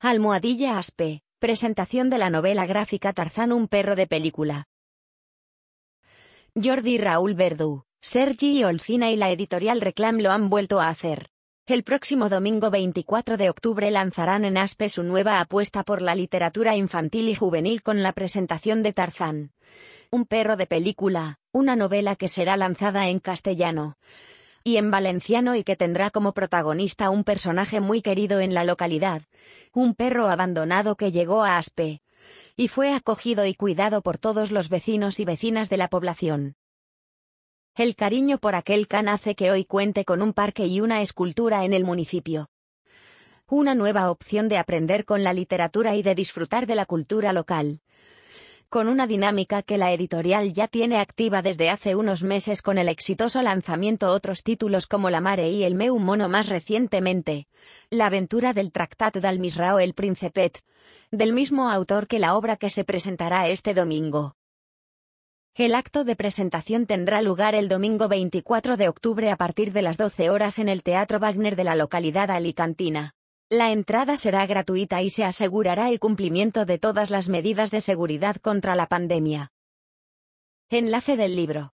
Almohadilla Aspe, presentación de la novela gráfica Tarzán, un perro de película. Jordi Raúl Verdú, Sergi Olcina y la editorial Reclam lo han vuelto a hacer. El próximo domingo 24 de octubre lanzarán en Aspe su nueva apuesta por la literatura infantil y juvenil con la presentación de Tarzán, un perro de película, una novela que será lanzada en castellano y en valenciano y que tendrá como protagonista un personaje muy querido en la localidad, un perro abandonado que llegó a Aspe y fue acogido y cuidado por todos los vecinos y vecinas de la población. El cariño por aquel can hace que hoy cuente con un parque y una escultura en el municipio. Una nueva opción de aprender con la literatura y de disfrutar de la cultura local, con una dinámica que la editorial ya tiene activa desde hace unos meses con el exitoso lanzamiento otros títulos como La Mare y El meu mono, más recientemente, La aventura del Tractat del Misrao el Principet, del mismo autor que la obra que se presentará este domingo. El acto de presentación tendrá lugar el domingo 24 de octubre a partir de las 12 horas en el Teatro Wagner de la localidad alicantina. La entrada será gratuita y se asegurará el cumplimiento de todas las medidas de seguridad contra la pandemia. Enlace del libro.